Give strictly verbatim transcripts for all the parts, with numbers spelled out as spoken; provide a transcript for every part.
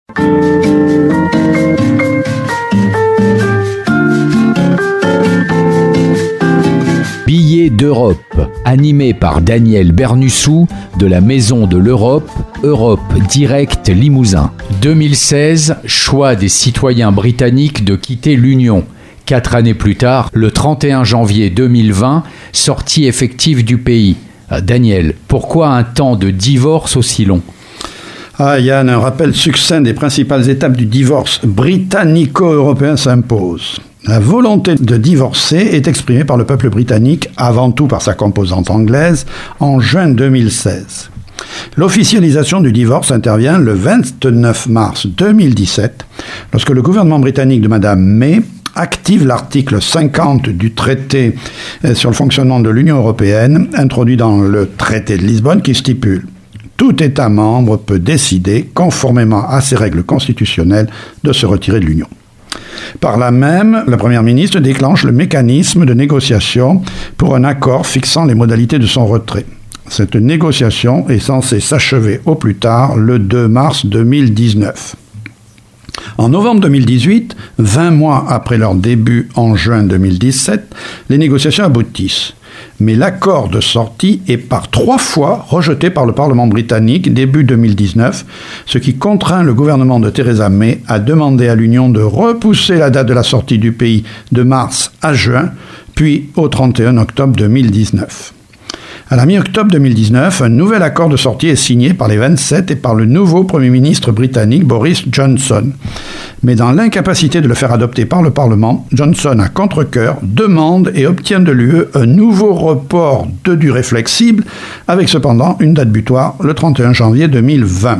Billets d'Europe, animé par Daniel Bernussou de la Maison de l'Europe, Europe Direct Limousin. deux mille seize, choix des citoyens britanniques de quitter l'Union. Quatre années plus tard, le trente et un janvier deux mille vingt, sortie effective du pays. Daniel, pourquoi un temps de divorce aussi long ? Ah, Yann, un rappel succinct des principales étapes du divorce britannico-européen s'impose. La volonté de divorcer est exprimée par le peuple britannique, avant tout par sa composante anglaise, en juin deux mille seize. L'officialisation du divorce intervient le vingt-neuf mars deux mille dix-sept, lorsque le gouvernement britannique de Madame May active l'article cinquante du traité sur le fonctionnement de l'Union européenne, introduit dans le traité de Lisbonne, qui stipule « Tout État membre peut décider, conformément à ses règles constitutionnelles, de se retirer de l'Union ». Par là même, la Première ministre déclenche le mécanisme de négociation pour un accord fixant les modalités de son retrait. Cette négociation est censée s'achever au plus tard le deux mars deux mille dix-neuf. En novembre deux mille dix-huit, vingt mois après leur début en juin deux mille dix-sept, les négociations aboutissent. Mais l'accord de sortie est par trois fois rejeté par le Parlement britannique début deux mille dix-neuf, ce qui contraint le gouvernement de Theresa May à demander à l'Union de repousser la date de la sortie du pays de mars à juin, puis au trente et un octobre deux mille dix-neuf. À la mi-octobre deux mille dix-neuf, un nouvel accord de sortie est signé par les vingt-sept et par le nouveau Premier ministre britannique Boris Johnson. Mais dans l'incapacité de le faire adopter par le Parlement, Johnson, à contre-cœur, demande et obtient de l'U E un nouveau report de durée flexible, avec cependant une date butoir, le trente et un janvier deux mille vingt.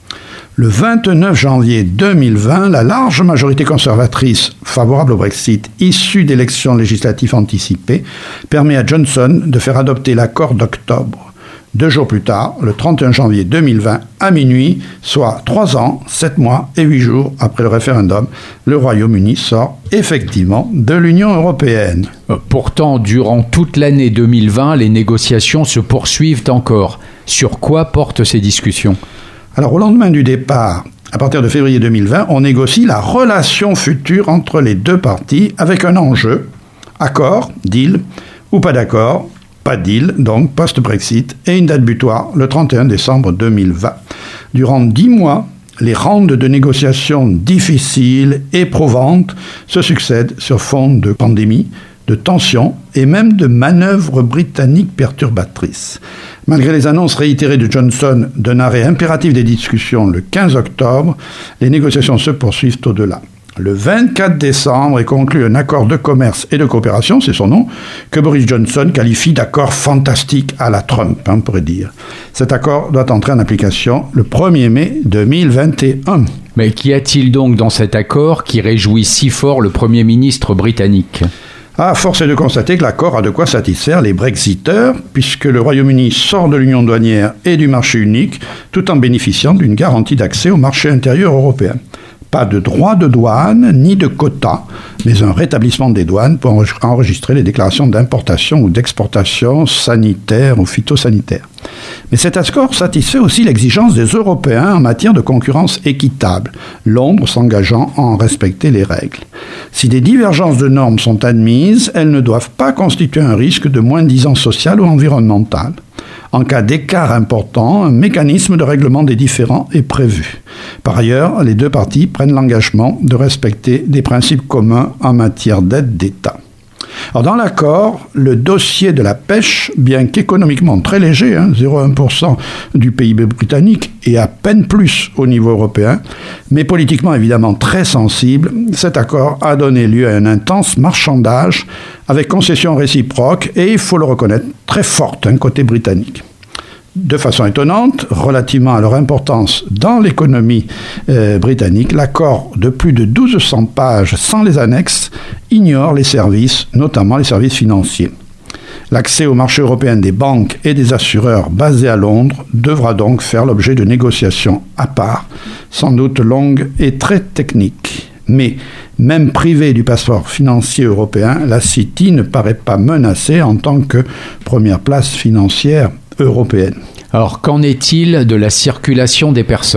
Le vingt-neuf janvier deux mille vingt, la large majorité conservatrice favorable au Brexit, issue d'élections législatives anticipées, permet à Johnson de faire adopter l'accord d'octobre. Deux jours plus tard, le trente et un janvier deux mille vingt, à minuit, soit trois ans, sept mois et huit jours après le référendum, le Royaume-Uni sort effectivement de l'Union européenne. Pourtant, durant toute l'année deux mille vingt, les négociations se poursuivent encore. Sur quoi portent ces discussions ? Alors, au lendemain du départ, à partir de février deux mille vingt, on négocie la relation future entre les deux parties avec un enjeu, accord, deal, ou pas d'accord, pas deal, donc post-Brexit, et une date butoir, le trente et un décembre deux mille vingt. Durant dix mois, les rounds de négociations difficiles, éprouvantes, se succèdent sur fond de pandémie, de tensions et même de manœuvres britanniques perturbatrices. Malgré les annonces réitérées de Johnson d'un arrêt impératif des discussions le quinze octobre, les négociations se poursuivent au-delà. Le vingt-quatre décembre est conclu un accord de commerce et de coopération, c'est son nom, que Boris Johnson qualifie d'accord fantastique à la Trump, hein, on pourrait dire. Cet accord doit entrer en application le premier mai deux mille vingt et un. Mais qu'y a-t-il donc dans cet accord qui réjouit si fort le Premier ministre britannique ? Ah, force est de constater que l'accord a de quoi satisfaire les Brexiteurs, puisque le Royaume-Uni sort de l'union douanière et du marché unique, tout en bénéficiant d'une garantie d'accès au marché intérieur européen. Pas de droits de douane, ni de quotas, mais un rétablissement des douanes pour enregistrer les déclarations d'importation ou d'exportation sanitaire ou phytosanitaire. Mais cet accord satisfait aussi l'exigence des Européens en matière de concurrence équitable, Londres s'engageant à en respecter les règles. Si des divergences de normes sont admises, elles ne doivent pas constituer un risque de moins-disance sociale ou environnementale. En cas d'écart important, un mécanisme de règlement des différends est prévu. Par ailleurs, les deux parties prennent l'engagement de respecter des principes communs en matière d'aide d'État. Alors dans l'accord, le dossier de la pêche, bien qu'économiquement très léger, hein, zéro virgule un pour cent du P I B britannique et à peine plus au niveau européen, mais politiquement évidemment très sensible, cet accord a donné lieu à un intense marchandage avec concessions réciproques et, il faut le reconnaître, très forte hein, côté britannique. De façon étonnante, relativement à leur importance dans l'économie euh, britannique, l'accord de plus de douze cents pages sans les annexes ignore les services, notamment les services financiers. L'accès au marché européen des banques et des assureurs basés à Londres devra donc faire l'objet de négociations à part, sans doute longues et très techniques. Mais, même privée du passeport financier européen, la City ne paraît pas menacée en tant que première place financière européenne. Alors, qu'en est-il de la circulation des personnes ?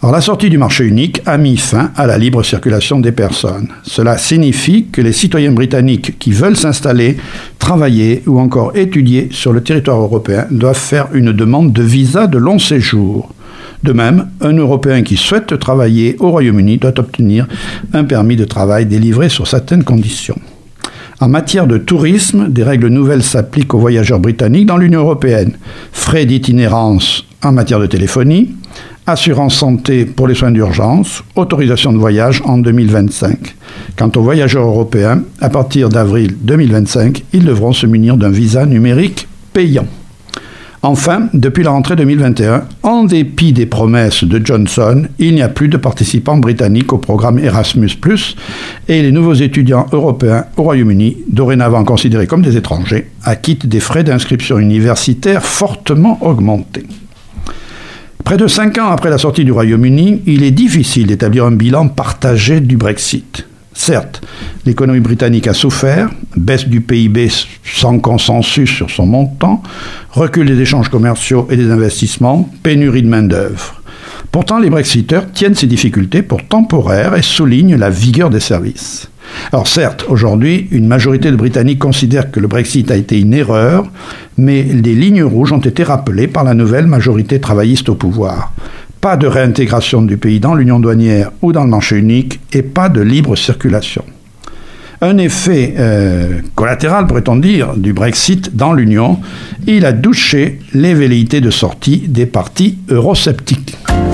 Alors, la sortie du marché unique a mis fin à la libre circulation des personnes. Cela signifie que les citoyens britanniques qui veulent s'installer, travailler ou encore étudier sur le territoire européen doivent faire une demande de visa de long séjour. De même, un Européen qui souhaite travailler au Royaume-Uni doit obtenir un permis de travail délivré sur certaines conditions. En matière de tourisme, des règles nouvelles s'appliquent aux voyageurs britanniques dans l'Union européenne. Frais d'itinérance en matière de téléphonie, assurance santé pour les soins d'urgence, autorisation de voyage en deux mille vingt-cinq. Quant aux voyageurs européens, à partir d'avril deux mille vingt-cinq, ils devront se munir d'un visa numérique payant. Enfin, depuis la rentrée deux mille vingt et un, en dépit des promesses de Johnson, il n'y a plus de participants britanniques au programme Erasmus plus, et les nouveaux étudiants européens au Royaume-Uni, dorénavant considérés comme des étrangers, acquittent des frais d'inscription universitaire fortement augmentés. Près de cinq ans après la sortie du Royaume-Uni, il est difficile d'établir un bilan partagé du Brexit. Certes, l'économie britannique a souffert, baisse du P I B sans consensus sur son montant, recul des échanges commerciaux et des investissements, pénurie de main-d'œuvre. Pourtant, les Brexiteurs tiennent ces difficultés pour temporaires et soulignent la vigueur des services. Alors certes, aujourd'hui, une majorité de Britanniques considère que le Brexit a été une erreur, mais les lignes rouges ont été rappelées par la nouvelle majorité travailliste au pouvoir. Pas de réintégration du pays dans l'union douanière ou dans le marché unique et pas de libre circulation. Un effet euh, collatéral, pourrait-on dire, du Brexit dans l'Union, il a douché les velléités de sortie des partis eurosceptiques.